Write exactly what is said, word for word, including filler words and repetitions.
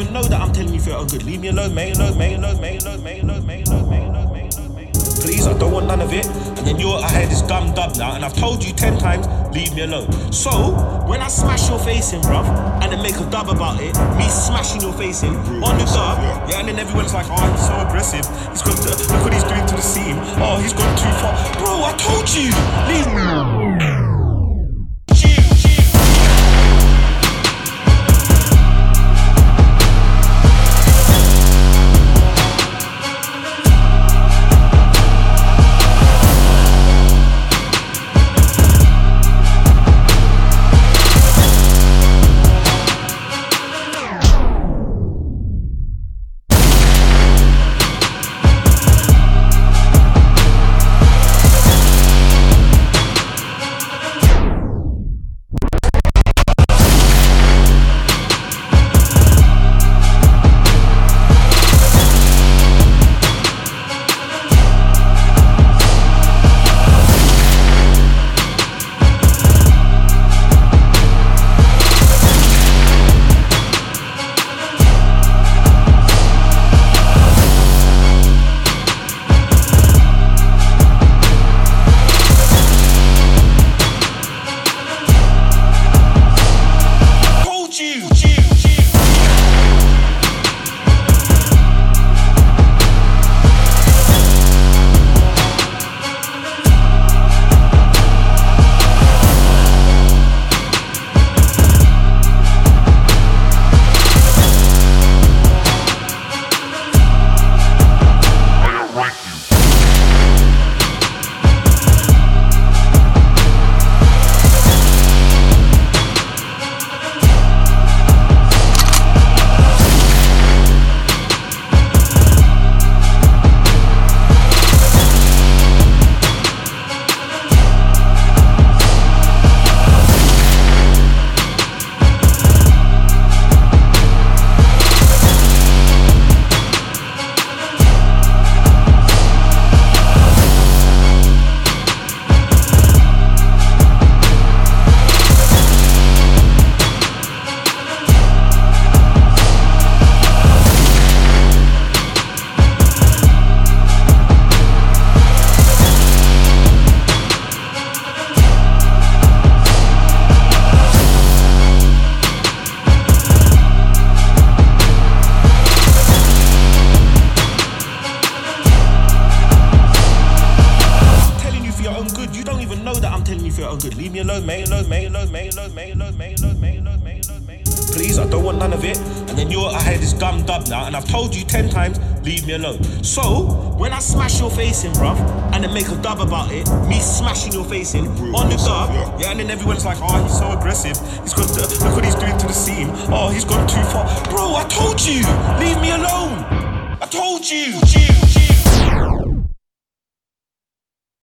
even know that I'm telling you for your own good. Leave me alone, mate, alone, mate, alone, mate, alone, mate, alone, mate, alone, mate, alone, mate, alone, mate. Please, I don't want none of it. And then you're, I hear this dumb dub now, and I've told you ten times, leave me alone. So, when I smash your face in, bruv, and then make a dub about it, me smashing your face in, on the dub, yeah, and then everyone's like, oh, he's so aggressive. He's got to, look what he's doing to the seam. Oh, he's gone too far. Bro, I told you, leave me alone. Good. Leave me alone, mate, alone, mate, alone, mate, alone, mate, alone, mate, alone, mate, alone, mate, alone, mate. Please, I don't want none of it. And then you're, I hear this dumb dub now, and I've told you ten times, leave me alone. So, when I smash your face in, bruv, and then make a dub about it, me smashing your face in, on the dub, yeah, and then everyone's like, oh, he's so aggressive. He's got to, look what he's doing to the seam. Oh, he's gone too far. Bro, I told you, leave me alone. I told you.